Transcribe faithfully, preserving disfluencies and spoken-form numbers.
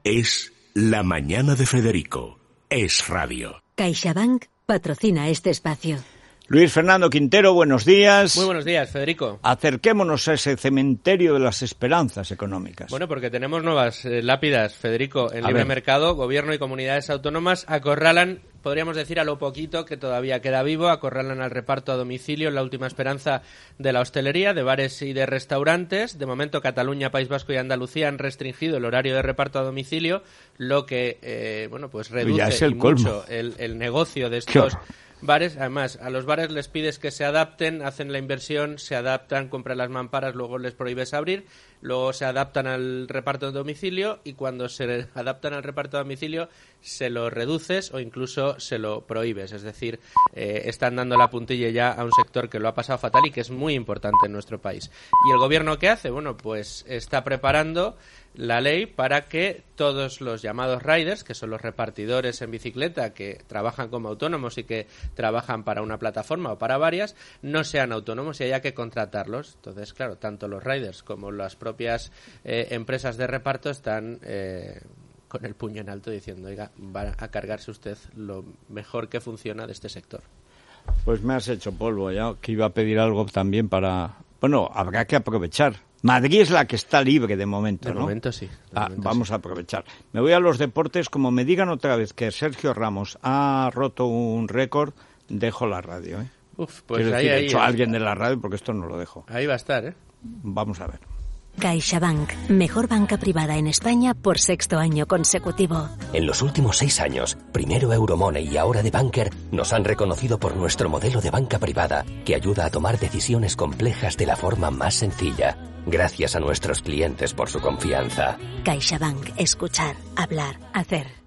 Es La Mañana de Federico. Es radio. CaixaBank patrocina este espacio. Luis Fernando Quintero, buenos días. Muy buenos días, Federico. Acerquémonos a ese cementerio de las esperanzas económicas. Bueno, porque tenemos nuevas eh, lápidas, Federico. En A libre ver. mercado, gobierno y comunidades autónomas acorralan, podríamos decir a lo poquito que todavía queda vivo, acorralan al reparto a domicilio, la última esperanza de la hostelería, de bares y de restaurantes. De momento, Cataluña, País Vasco y Andalucía han restringido el horario de reparto a domicilio, lo que, eh, bueno, pues reduce Ya es el y colmo. mucho el, el negocio de Qué estos horror. bares. Además, a los bares les pides que se adapten, hacen la inversión, se adaptan, compran las mamparas, luego les prohíbes abrir, luego se adaptan al reparto a domicilio y cuando se adaptan al reparto a domicilio se lo reduces o incluso se lo prohíbes. Es decir, eh, están dando la puntilla ya a un sector que lo ha pasado fatal y que es muy importante en nuestro país. ¿Y el gobierno qué hace? Bueno, pues está preparando la ley para que todos los llamados riders, que son los repartidores en bicicleta que trabajan como autónomos y que trabajan para una plataforma o para varias, no sean autónomos y haya que contratarlos. Entonces, claro, tanto los riders como las propias eh, empresas de reparto están eh, con el puño en alto diciendo, oiga, va a cargarse usted lo mejor que funciona de este sector. Pues me has hecho polvo ya, que iba a pedir algo también para... Bueno, habrá que aprovechar. Madrid es la que está libre de momento, De ¿no? momento sí. de Ah, momento vamos sí. a aprovechar. Me voy a los deportes. Como me digan otra vez que Sergio Ramos ha roto un récord, dejo la radio, ¿eh? Uf, pues Quiero ahí, decir, ahí, he hecho a ahí, alguien de la radio porque esto no lo dejo. ahí va a estar, ¿eh? Vamos a ver. CaixaBank, mejor banca privada en España por sexto año consecutivo. En los últimos seis años, primero Euromoney y ahora The Banker nos han reconocido por nuestro modelo de banca privada que ayuda a tomar decisiones complejas de la forma más sencilla. Gracias a nuestros clientes por su confianza. CaixaBank, escuchar, hablar, hacer.